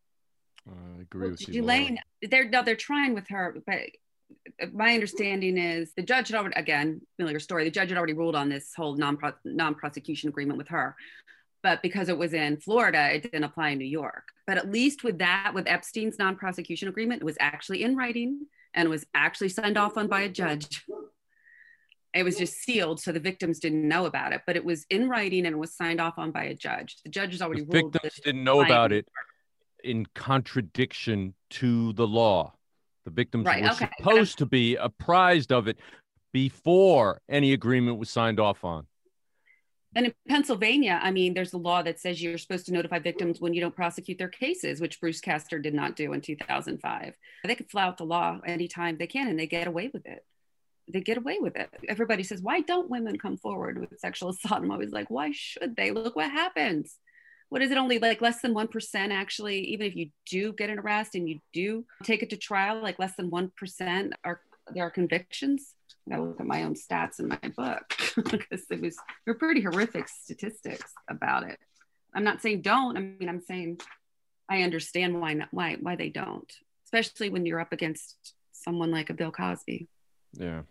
I agree with you, Ghislaine, they're, no, they're trying with her, but my understanding is the judge had already, again, familiar story, the judge had already ruled on this whole non non-prosecution agreement with her. But because it was in Florida, it didn't apply in New York. But at least with that, with Epstein's non-prosecution agreement, it was actually in writing and it was actually signed off on by a judge. It was just sealed, so the victims didn't know about it. But it was in writing and it was signed off on by a judge. The judge has already the ruled. Victims didn't know about it in contradiction to the law. The victims right, were okay. supposed to be apprised of it before any agreement was signed off on. And in Pennsylvania, I mean, there's a law that says you're supposed to notify victims when you don't prosecute their cases, which Bruce Castor did not do in two thousand five. They could flout the law anytime they can, and they get away with it. They get away with it. Everybody says, why don't women come forward with sexual assault? I'm always like, why should they? Look what happens. What is it, only like less than one percent actually, even if you do get an arrest and you do take it to trial, like less than one percent are there are convictions? I look at my own stats in my book because it was, they're pretty horrific statistics about it. I'm not saying don't. I mean, I'm saying I understand why not, why why they don't, especially when you're up against someone like a Bill Cosby. Yeah.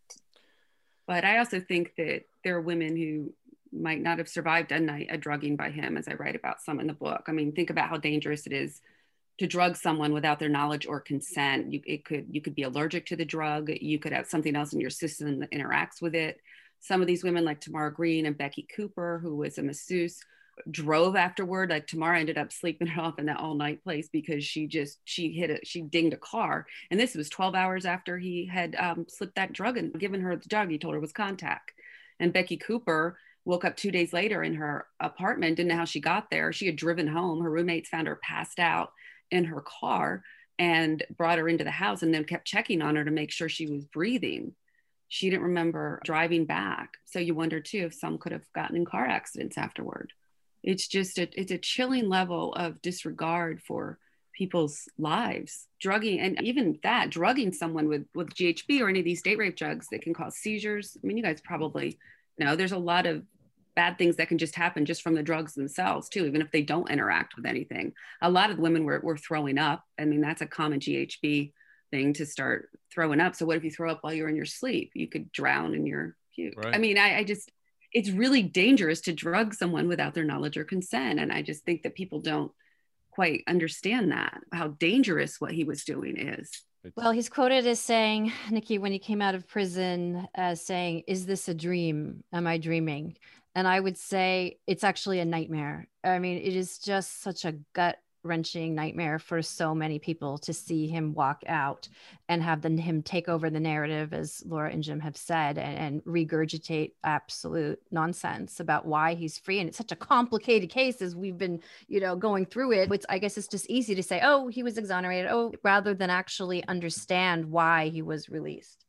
But I also think that there are women who might not have survived a night a drugging by him, as I write about some in the book. I mean, think about how dangerous it is to drug someone without their knowledge or consent. You, it could, you could be allergic to the drug. You could have something else in your system that interacts with it. Some of these women like Tamara Green and Becky Cooper, who was a masseuse, drove afterward. Like Tamara ended up sleeping it off in that all night place because she just, she hit it, she dinged a car. And this was twelve hours after he had um, slipped that drug and given her the drug he told her was Contact. And Becky Cooper woke up two days later in her apartment, didn't know how she got there. She had driven home. Her roommates found her passed out in her car and brought her into the house and then kept checking on her to make sure she was breathing. She didn't remember driving back. So you wonder too, if some could have gotten in car accidents afterward. It's just, a, it's a chilling level of disregard for people's lives. Drugging, and even that, drugging someone with, with G H B or any of these date rape drugs that can cause seizures. I mean, you guys probably know there's a lot of bad things that can just happen just from the drugs themselves too, even if they don't interact with anything. A lot of the women were, were throwing up. I mean, that's a common G H B thing, to start throwing up. So what if you throw up while you're in your sleep? You could drown in your puke. Right. I mean, I, I just, it's really dangerous to drug someone without their knowledge or consent. And I just think that people don't quite understand that, how dangerous what he was doing is. Well, he's quoted as saying, Nikki, when he came out of prison, as saying, "Is this a dream? Am I dreaming?" And I would say it's actually a nightmare. I mean, it is just such a gut wrenching nightmare for so many people to see him walk out and have the, him take over the narrative, as Laura and Jim have said, and, and regurgitate absolute nonsense about why he's free. And it's such a complicated case as we've been, you know, going through it. It's, I guess it's just easy to say, oh, he was exonerated, oh, rather than actually understand why he was released.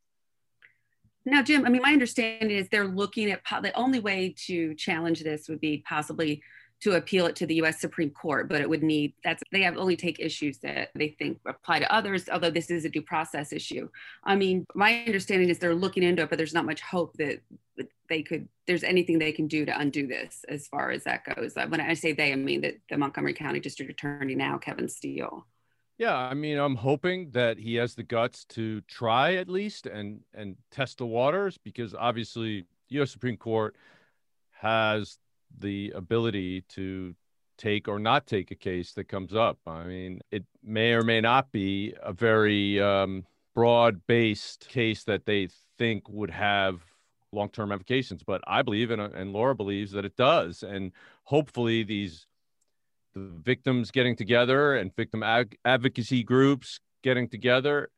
Now, Jim, I mean, my understanding is they're looking at po- the only way to challenge this would be possibly to appeal it to the U S Supreme Court, but it would need, that's, they have only take issues that they think apply to others, although this is a due process issue. I mean, my understanding is they're looking into it, but there's not much hope that they could, there's anything they can do to undo this as far as that goes. When I say they, I mean that the Montgomery County District Attorney now, Kevin Steele. Yeah, I mean, I'm hoping that he has the guts to try at least and and test the waters, because obviously the U S Supreme Court has the ability to take or not take a case that comes up. I mean, it may or may not be a very um, broad-based case that they think would have long-term implications, but I believe, and, and Laura believes, that it does. And hopefully these the victims getting together and victim ag- advocacy groups getting together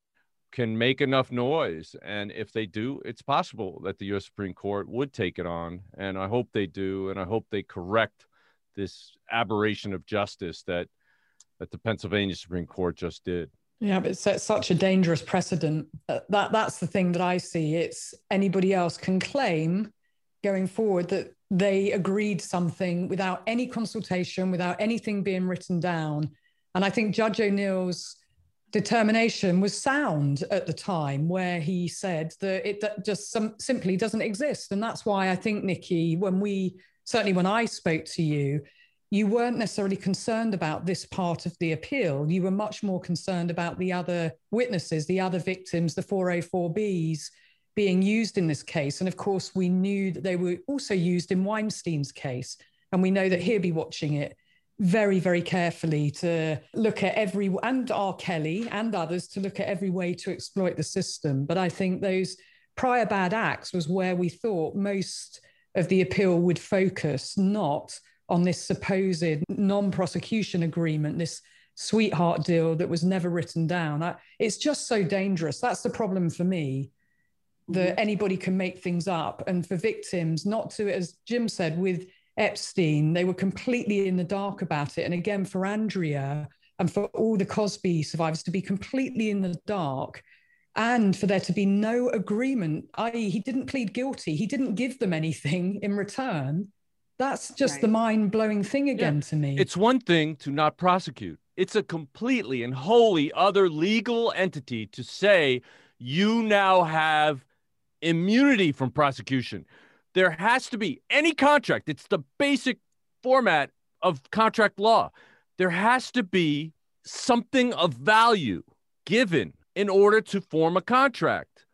can make enough noise. And if they do, it's possible that the U S Supreme Court would take it on. And I hope they do. And I hope they correct this aberration of justice that, that the Pennsylvania Supreme Court just did. Yeah, but it's such a dangerous precedent. Uh, that That's the thing that I see. It's anybody else can claim going forward that they agreed something without any consultation, without anything being written down. And I think Judge O'Neill's determination was sound at the time, where he said that it just some, simply doesn't exist. And that's why I think, Nikki, when we, certainly when I spoke to you, you weren't necessarily concerned about this part of the appeal. You were much more concerned about the other witnesses, the other victims, the four oh four Bs being used in this case. And of course, we knew that they were also used in Weinstein's case. And we know that he'll be watching it very, very carefully to look at every, and R. Kelly and others, to look at every way to exploit the system. But I think those prior bad acts was where we thought most of the appeal would focus, not on this supposed non-prosecution agreement, this sweetheart deal that was never written down. I, it's just so dangerous. That's the problem for me, that anybody can make things up. And for victims not to, as Jim said, with Epstein, they were completely in the dark about it. And again, for Andrea and for all the Cosby survivors to be completely in the dark, and for there to be no agreement, that is he didn't plead guilty. He didn't give them anything in return. That's just right. The mind-blowing thing again yeah. to me. It's one thing to not prosecute. It's a completely and wholly other legal entity to say you now have immunity from prosecution. There has to be any contract. It's the basic format of contract law. There has to be something of value given in order to form a contract.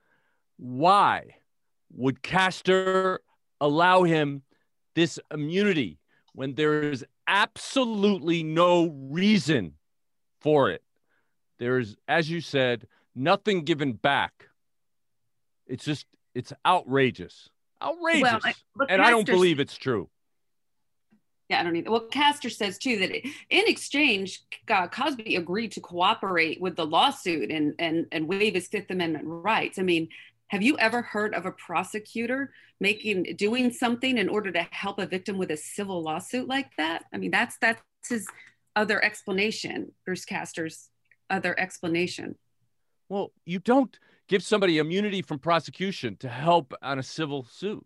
Why would Castor allow him this immunity when there is absolutely no reason for it? There is, as you said, nothing given back. It's just, it's outrageous. Outrageous. Well, I, and Castor, I don't believe it's true. Yeah, I don't either. Well, Castor says, too, that in exchange, uh, Cosby agreed to cooperate with the lawsuit and, and, and waive his Fifth Amendment rights. I mean, have you ever heard of a prosecutor making doing something in order to help a victim with a civil lawsuit like that? I mean, that's that's his other explanation, Bruce Castor's other explanation. Well, you don't give somebody immunity from prosecution to help on a civil suit.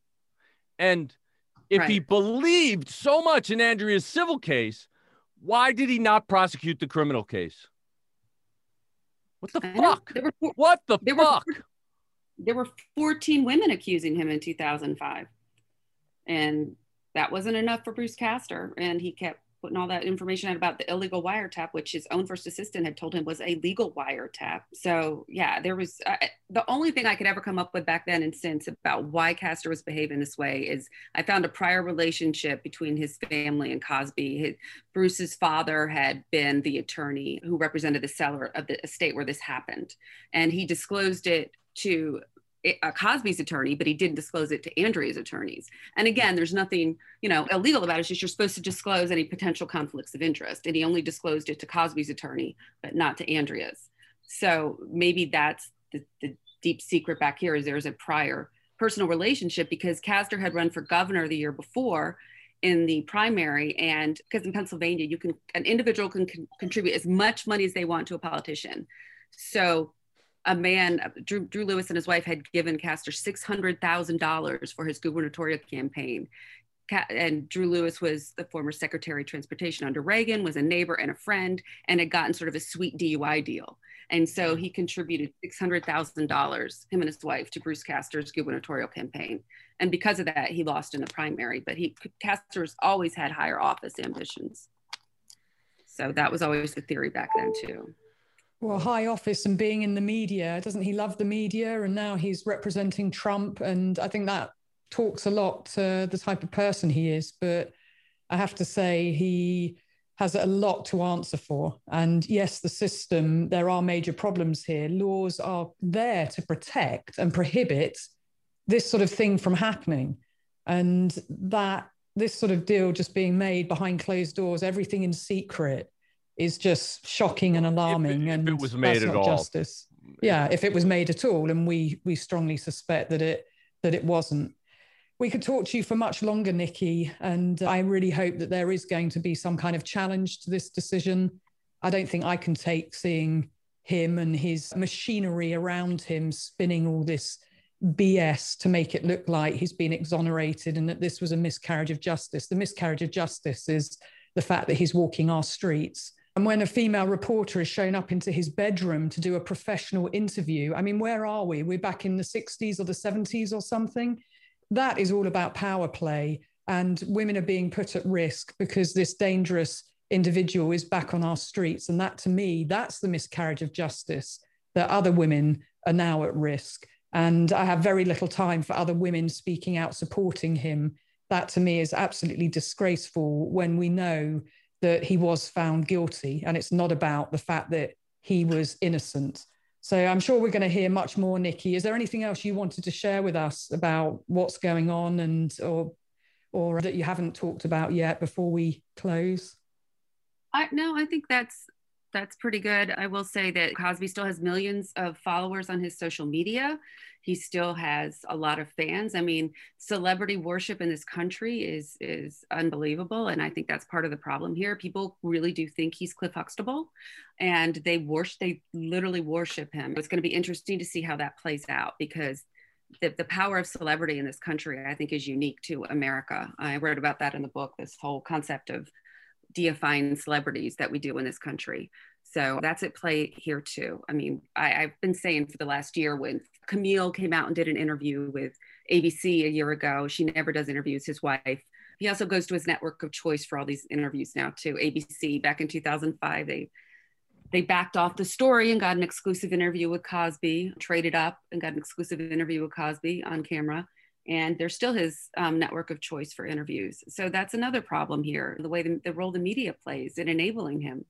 And if right. he believed so much in Andrea's civil case, why did he not prosecute the criminal case? What the I fuck? There were four, what the there fuck? Were, there were fourteen women accusing him in two thousand five. And that wasn't enough for Bruce Castor. And he kept putting all that information out about the illegal wiretap, which his own first assistant had told him was a legal wiretap. So yeah, there was, uh, the only thing I could ever come up with back then and since about why Castor was behaving this way is I found a prior relationship between his family and Cosby. His, Bruce's father had been the attorney who represented the seller of the estate where this happened. And he disclosed it to Uh, Cosby's attorney, but he didn't disclose it to Andrea's attorneys. And again, there's nothing, you know, illegal about it. It's just you're supposed to disclose any potential conflicts of interest. And he only disclosed it to Cosby's attorney, but not to Andrea's. So maybe that's the, the deep secret back here is there's a prior personal relationship because Castor had run for governor the year before in the primary. And because in Pennsylvania, you can, an individual can con- contribute as much money as they want to a politician. So a man, Drew, Drew Lewis and his wife had given Castor six hundred thousand dollars for his gubernatorial campaign. And Drew Lewis was the former Secretary of Transportation under Reagan, was a neighbor and a friend, and had gotten sort of a sweet D U I deal. And so he contributed six hundred thousand dollars, him and his wife, to Bruce Castor's gubernatorial campaign. And because of that, he lost in the primary, but he Castor's always had higher office ambitions. So that was always the theory back then too. Well, high office and being in the media, doesn't he love the media? And now he's representing Trump. And I think that talks a lot to the type of person he is. But I have to say, he has a lot to answer for. And yes, the system, there are major problems here. Laws are there to protect and prohibit this sort of thing from happening. And that this sort of deal just being made behind closed doors, everything in secret, is just shocking and alarming. If it, and if it was made that's at not all. justice. Yeah, if it was made at all, and we we strongly suspect that it that it wasn't. We could talk to you for much longer, Nikki, and I really hope that there is going to be some kind of challenge to this decision. I don't think I can take seeing him and his machinery around him spinning all this B S to make it look like he's been exonerated and that this was a miscarriage of justice. The miscarriage of justice is the fact that he's walking our streets. And when a female reporter is shown up into his bedroom to do a professional interview, I mean, where are we? We're back in the sixties or the seventies or something. That is all about power play, and women are being put at risk because this dangerous individual is back on our streets. And that, to me, that's the miscarriage of justice, that other women are now at risk. And I have very little time for other women speaking out, supporting him. That, to me, is absolutely disgraceful when we know that he was found guilty, and it's not about the fact that he was innocent. So I'm sure we're going to hear much more, Nikki. Is there anything else you wanted to share with us about what's going on and or or that you haven't talked about yet before we close? I, no, I think that's that's pretty good. I will say that Cosby still has millions of followers on his social media. He still has a lot of fans. I mean, celebrity worship in this country is is unbelievable. And I think that's part of the problem here. People really do think he's Cliff Huxtable, and they worship, they literally worship him. It's going to be interesting to see how that plays out, because the, the power of celebrity in this country, I think, is unique to America. I wrote about that in the book, this whole concept of deifying celebrities that we do in this country. So that's at play here too. I mean, I, I've been saying for the last year, when Camille came out and did an interview with A B C a year ago, she never does interviews, his wife. He also goes to his network of choice for all these interviews now too. A B C, back in two thousand five, they they backed off the story and got an exclusive interview with Cosby, traded up and got an exclusive interview with Cosby on camera. And they're still his um, network of choice for interviews. So that's another problem here, the way the, the role the media plays in enabling him.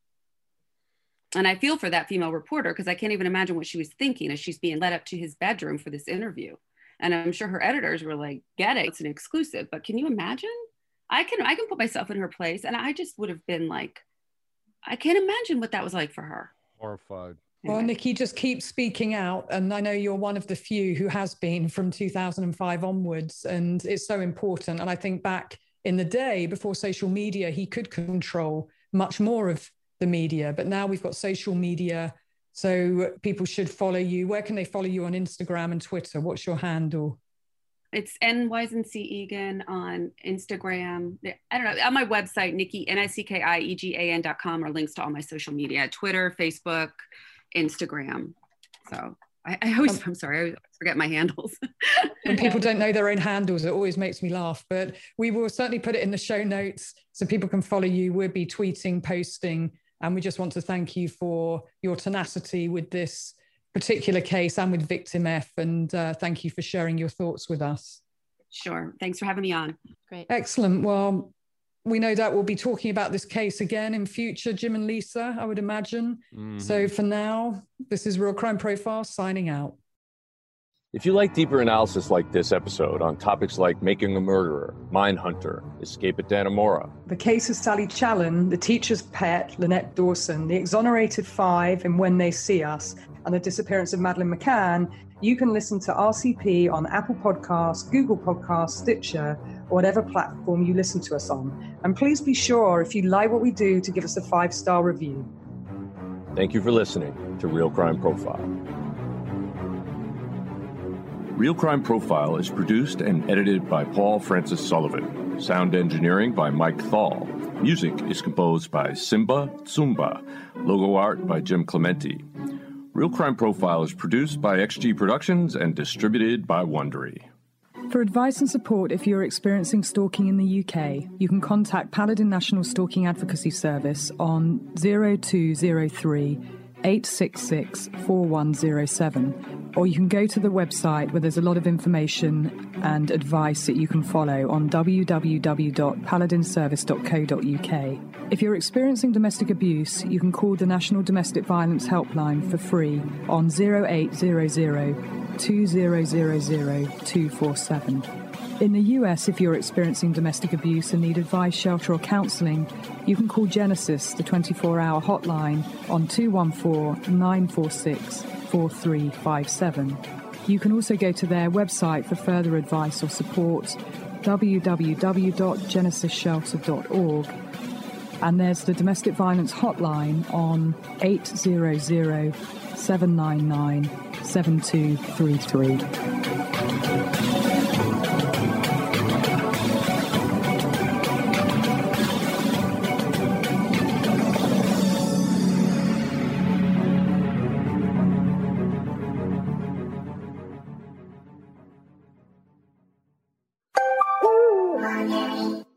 And I feel for that female reporter, because I can't even imagine what she was thinking as she's being led up to his bedroom for this interview. And I'm sure her editors were like, get it, it's an exclusive. But can you imagine? I can, I can put myself in her place, and I just would have been like, I can't imagine what that was like for her. Horrified. Well, Nikki, just keep speaking out. And I know you're one of the few who has been from two thousand five onwards. And it's so important. And I think back in the day before social media, he could control much more of the media. But now we've got social media. So people should follow you. Where can they follow you on Instagram and Twitter? What's your handle? It's N Weisenc Egan on Instagram. I don't know. On my website, Nikki, N I C K I E G A N dot com, are links to all my social media, Twitter, Facebook, Instagram. So I, I always, I'm sorry, I always forget my handles. When people don't know their own handles, it always makes me laugh. But we will certainly put it in the show notes so people can follow you. We'll be tweeting, posting, and we just want to thank you for your tenacity with this particular case and with Victim F. And uh, thank you for sharing your thoughts with us. Sure. Thanks for having me on. Great. Excellent. Well, we no doubt will be talking about this case again in future, Jim and Lisa, I would imagine. Mm-hmm. So for now, this is Real Crime Profile signing out. If you like deeper analysis like this episode on topics like Making a Murderer, Mindhunter, Escape at Dannemora, the case of Sally Challen, the teacher's pet, Lynette Dawson, the exonerated five in When They See Us, and the disappearance of Madeleine McCann, you can listen to R C P on Apple Podcasts, Google Podcasts, Stitcher, or whatever platform you listen to us on. And please be sure, if you like what we do, to give us a five-star review. Thank you for listening to Real Crime Profile. Real Crime Profile is produced and edited by Paul Francis Sullivan. Sound engineering by Mike Thal. Music is composed by Simba Tsumba. Logo art by Jim Clementi. Real Crime Profile is produced by X G Productions and distributed by Wondery. For advice and support if you're experiencing stalking in the U K, you can contact Paladin National Stalking Advocacy Service on zero two zero three, eight six six, four one zero seven, or you can go to the website where there's a lot of information and advice that you can follow on w w w dot paladin service dot co dot u k. If you're experiencing domestic abuse, you can call the National Domestic Violence Helpline for free on zero eight zero zero, two zero zero zero, two four seven. In the U S, if you're experiencing domestic abuse and need advice, shelter or counselling, you can call Genesis, the twenty-four hour hotline, on two one four, nine four six, four three five seven. You can also go to their website for further advice or support, w w w dot genesis shelter dot org. And there's the domestic violence hotline on eight hundred, seven nine nine, seven two three three. Ooh,